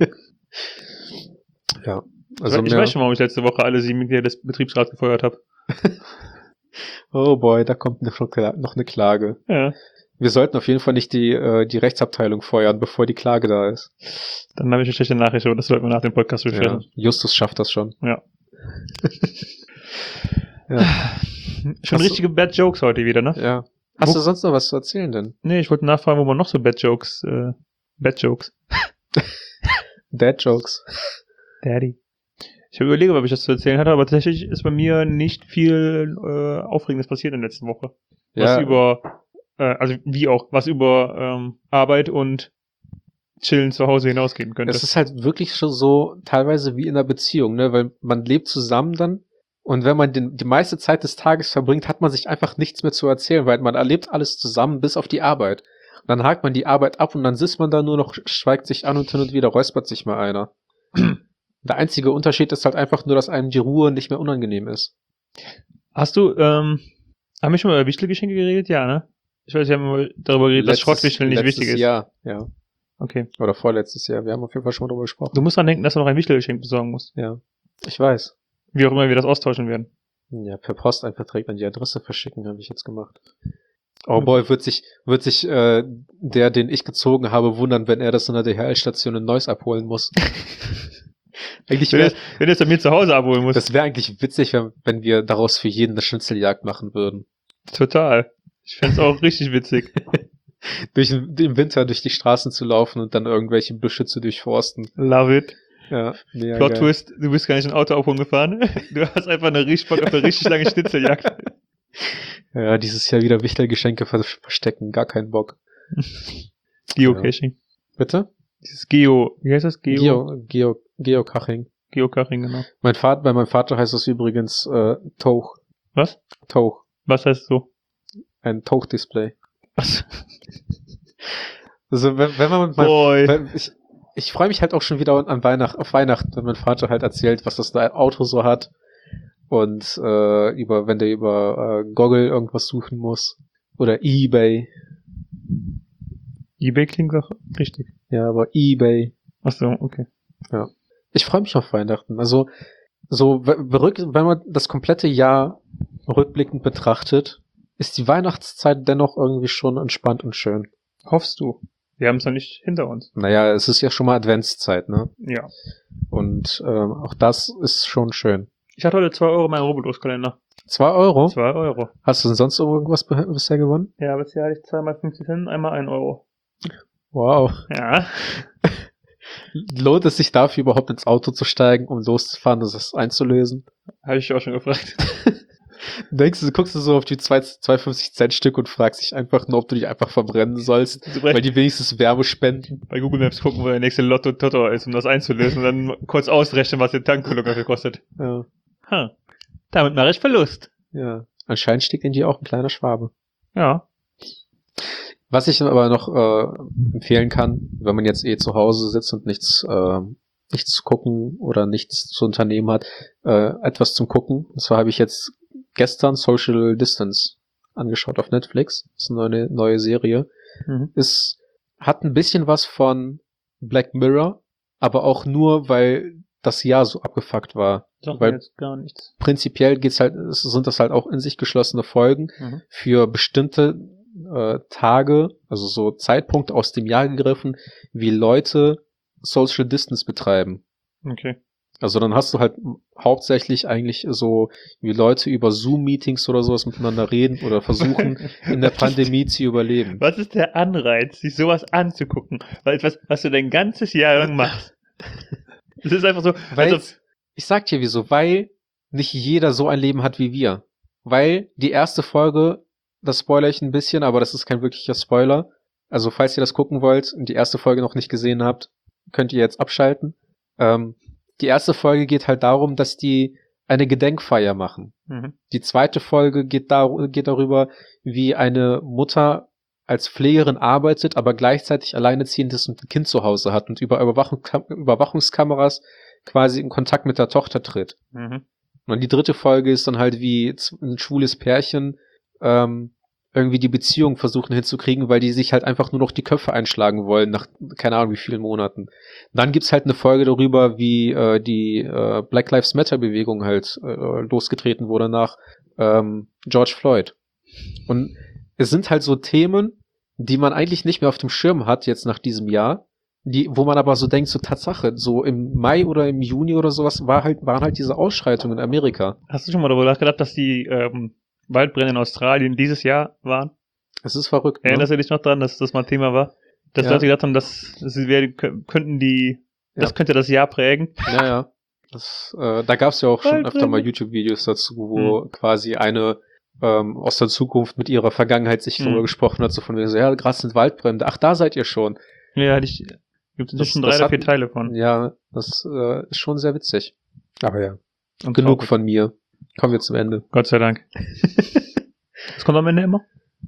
Ja. Also ich weiß schon, warum ich letzte Woche alle 7 Mitglieder des Betriebsrats gefeuert habe. Oh boy, da kommt noch eine Klage. Ja. Wir sollten auf jeden Fall nicht die Rechtsabteilung feuern, bevor die Klage da ist. Dann habe ich eine schlechte Nachricht, aber das sollten wir nach dem Podcast besprechen. Ja, Justus schafft das schon. Ja. Ja. Schon richtige Bad Jokes heute wieder, ne? Ja. Hast du sonst noch was zu erzählen denn? Nee, ich wollte nachfragen, wo man noch so Bad Jokes. Dad Jokes. Daddy. Ich habe überlegt, ob ich das zu erzählen hatte, aber tatsächlich ist bei mir nicht viel Aufregendes passiert in der letzten Woche. Was über, was über Arbeit und Chillen zu Hause hinausgehen könnte. Es ist halt wirklich schon so teilweise wie in einer Beziehung, ne? Weil man lebt zusammen dann und wenn man die meiste Zeit des Tages verbringt, hat man sich einfach nichts mehr zu erzählen, weil man erlebt alles zusammen bis auf die Arbeit. Und dann hakt man die Arbeit ab und dann sitzt man da nur noch, schweigt sich an und hin und wieder räuspert sich mal einer. Der einzige Unterschied ist halt einfach nur, dass einem die Ruhe nicht mehr unangenehm ist. Hast du, haben wir schon mal über Wichtelgeschenke geredet? Ja, ne? Ich weiß, wir haben mal darüber geredet, dass Schrottwichteln nicht wichtig ist. Ja. Okay. Oder vorletztes Jahr. Wir haben auf jeden Fall schon mal darüber gesprochen. Du musst dran denken, dass du noch ein Wichtelgeschenk besorgen musst. Ja. Ich weiß. Wie auch immer wir das austauschen werden. Ja, per Post einfach direkt an die Adresse verschicken, habe ich jetzt gemacht. Oh boy, wird sich der, den ich gezogen habe, wundern, wenn er das in der DHL-Station in Neuss abholen muss. Eigentlich wenn er es bei mir zu Hause abholen muss. Das wäre eigentlich witzig, wenn wir daraus für jeden eine Schnitzeljagd machen würden. Total. Ich fände es auch richtig witzig. Im Winter durch die Straßen zu laufen und dann irgendwelche Büsche zu durchforsten. Love it. Ja, mega Plot geil. Twist, du bist gar nicht ein Auto abholen gefahren. Du hast einfach eine richtig lange Schnitzeljagd. Ja, dieses Jahr wieder Wichtelgeschenke verstecken, gar keinen Bock. Geocaching. Ja. Bitte? Dieses wie heißt das? Geocaching. Geocaching, genau. Bei meinem Vater heißt das übrigens Tauch. Was? Tauch. Was heißt so? Ein Tauchdisplay. Was? Also wenn man mit meinem, ich freue mich halt auch schon wieder auf Weihnachten, wenn mein Vater halt erzählt, was das da Auto so hat und wenn der über Goggle irgendwas suchen muss oder eBay. eBay klingt doch richtig. Ja, aber eBay. Ach so, okay. Ja. Ich freue mich auf Weihnachten. Also so wenn man das komplette Jahr rückblickend betrachtet, ist die Weihnachtszeit dennoch irgendwie schon entspannt und schön. Hoffst du? Wir haben es noch nicht hinter uns. Naja, es ist ja schon mal Adventszeit, ne? Ja. Und auch das ist schon schön. Ich hatte heute 2 Euro in meinem Robodose-Kalender. 2 Euro? 2 Euro. Hast du denn sonst irgendwas bisher gewonnen? Ja, bisher hatte ich 2 mal 50 Cent, einmal 1 Euro. Wow. Ja. Lohnt es sich dafür überhaupt ins Auto zu steigen, um loszufahren und das einzulösen? Habe ich auch schon gefragt. Du guckst so auf die 52 Cent Stück und fragst dich einfach nur, ob du dich einfach verbrennen sollst, weil die wenigstens Wärme spenden. Bei Google Maps gucken, wo der nächste Lotto-Toto ist, um das einzulösen und dann kurz ausrechnen, was der Tankfüllung dafür kostet. Ja. Damit mache ich Verlust. Ja. Anscheinend steckt in dir auch ein kleiner Schwabe. Ja. Was ich aber noch empfehlen kann, wenn man jetzt zu Hause sitzt und nichts zu gucken oder nichts zu unternehmen hat, etwas zum Gucken. Und zwar habe ich jetzt gestern Social Distance angeschaut auf Netflix. Das ist eine neue Serie. Hat ein bisschen was von Black Mirror, aber auch nur, weil das Jahr so abgefuckt war. Sagt mir jetzt gar nichts. Prinzipiell sind das halt auch in sich geschlossene Folgen für bestimmte Tage, also so Zeitpunkte aus dem Jahr gegriffen, wie Leute Social Distance betreiben. Okay. Also dann hast du halt hauptsächlich eigentlich so, wie Leute über Zoom-Meetings oder sowas miteinander reden oder versuchen, in der Pandemie zu überleben. Was ist der Anreiz, sich sowas anzugucken? Weil etwas, was du dein ganzes Jahr lang machst. Das ist einfach so, ich sag dir wieso, weil nicht jeder so ein Leben hat wie wir. Weil die erste Folge, das spoilere ich ein bisschen, aber das ist kein wirklicher Spoiler. Also falls ihr das gucken wollt und die erste Folge noch nicht gesehen habt, könnt ihr jetzt abschalten. Die erste Folge geht halt darum, dass die eine Gedenkfeier machen. Die zweite Folge geht darüber, wie eine Mutter als Pflegerin arbeitet, aber gleichzeitig alleinerziehendes und ein Kind zu Hause hat und über Überwachungskameras quasi in Kontakt mit der Tochter tritt. Und die dritte Folge ist dann halt, wie ein schwules Pärchen irgendwie die Beziehung versuchen hinzukriegen, weil die sich halt einfach nur noch die Köpfe einschlagen wollen, nach keine Ahnung wie vielen Monaten. Dann gibt's halt eine Folge darüber, wie die Black Lives Matter Bewegung halt losgetreten wurde nach George Floyd. Und es sind halt so Themen, die man eigentlich nicht mehr auf dem Schirm hat, jetzt nach diesem Jahr, wo man aber so denkt, so Tatsache, so im Mai oder im Juni oder sowas waren halt diese Ausschreitungen in Amerika. Hast du schon mal darüber nachgedacht, dass die Waldbrände in Australien dieses Jahr waren? Es ist verrückt. Erinnerst du dich noch dran, dass das mal Thema war? Dass Leute gedacht haben, könnte das Jahr prägen? Ja. Da gab es ja auch schon öfter mal YouTube-Videos dazu, wo quasi eine aus der Zukunft mit ihrer Vergangenheit sich darüber gesprochen hat, so von mir so, ja, krass sind Waldbrände. Ach, da seid ihr schon. Ja, gibt es schon 3 oder 4 Teile von. Ja, das ist schon sehr witzig. Aber ja. Und genug von mir. Kommen wir zum Ende. Gott sei Dank. Was kommt am Ende immer?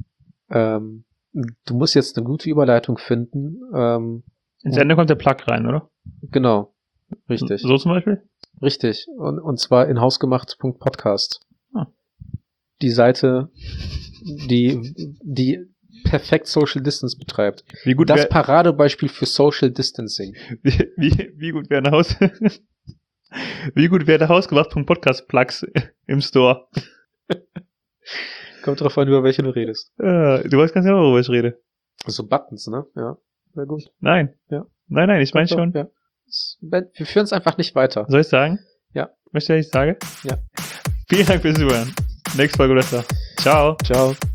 Du musst jetzt eine gute Überleitung finden. Ins Ende kommt der Plug rein, oder? Genau. Richtig. So zum Beispiel? Richtig. Und zwar in hausgemacht.podcast. Die Seite, die perfekt Social Distance betreibt. Wie gut das Paradebeispiel für Social Distancing. Wie gut wäre der hausgemacht.podcast-Plugs im Store? Kommt drauf an, über welche du redest. Du weißt ganz genau, worüber ich rede. So Buttons, ne? Ja, sehr gut. Nein. Ja. Nein, ich meine schon. Ja. Wir führen es einfach nicht weiter. Soll ich sagen? Ja. Möchtest du, dass ich sage? Ja. Vielen Dank fürs Zuhören. Nächste Folge besser. Ciao. Ciao.